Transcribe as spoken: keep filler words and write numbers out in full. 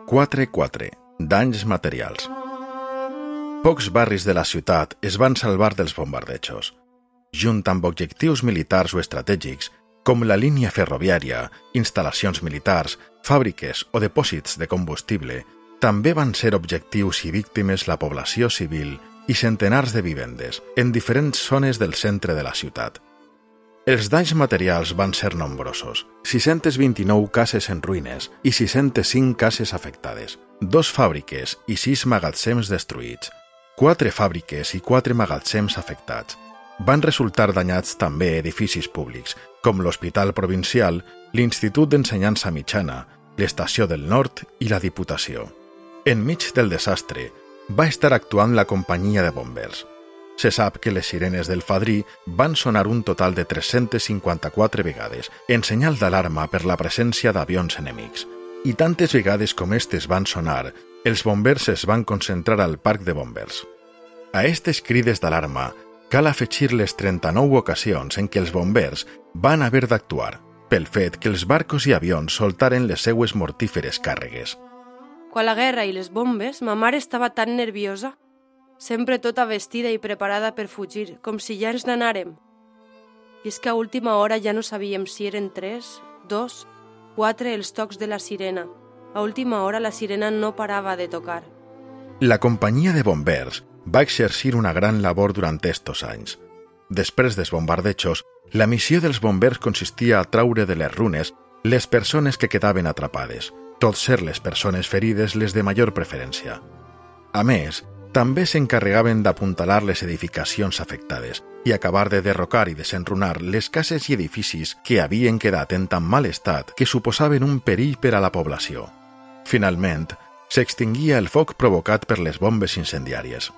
quatre quatre. Danys materials. Pocs barris de la ciutat es van salvar dels bombardejos. Junt amb objectius militars o estratègics, com la línia ferroviària, instal·lacions militars, fàbriques o depòsits de combustible, també van ser objectius i víctimes la població civil i centenars de vivendes en diferents zones del centre de la ciutat. Els danys materials van ser nombrosos, sis-centes vint-i-nou cases en ruïnes i sis-centes cinc cases afectades, dos fàbriques i sis magatzems destruïts, quatre fàbriques i quatre magatzems afectats. Van resultar danyats també edificis públics, com l'Hospital Provincial, l'Institut d'Ensenyança Mitjana, l'Estació del Nord i la Diputació. Enmig del desastre, va estar actuant la companyia de bombers. Se sap que les sirenes del Fadrí van sonar un total de tres-centes cinquanta-quatre vegades en senyal d'alarma per la presència d'avions enemics. I tantes vegades com estes van sonar, els bombers es van concentrar al parc de bombers. A estes crides d'alarma cal afegir les trenta-nou ocasions en què els bombers van haver d'actuar, pel fet que els barcos i avions soltaren les seues mortíferes càrregues. Quan la guerra i les bombes, ma mare estava tan nerviosa, sempre tota vestida i preparada per fugir, com si ja ens n'anàrem. I és que a última hora ja no sabíem si eren tres, dos, quatre els tocs de la sirena. A última hora la sirena no parava de tocar. La companyia de bombers va exercir una gran labor durant estos anys. Després dels bombardejos, la missió dels bombers consistia a traure de les runes les persones que quedaven atrapades, tot ser les persones ferides les de major preferència. A més, també s'encarregaven d'apuntalar les edificacions afectades i acabar de derrocar i desenrunar les cases i edificis que havien quedat en tan mal estat que suposaven un perill per a la població. Finalment, s'extinguia el foc provocat per les bombes incendiàries.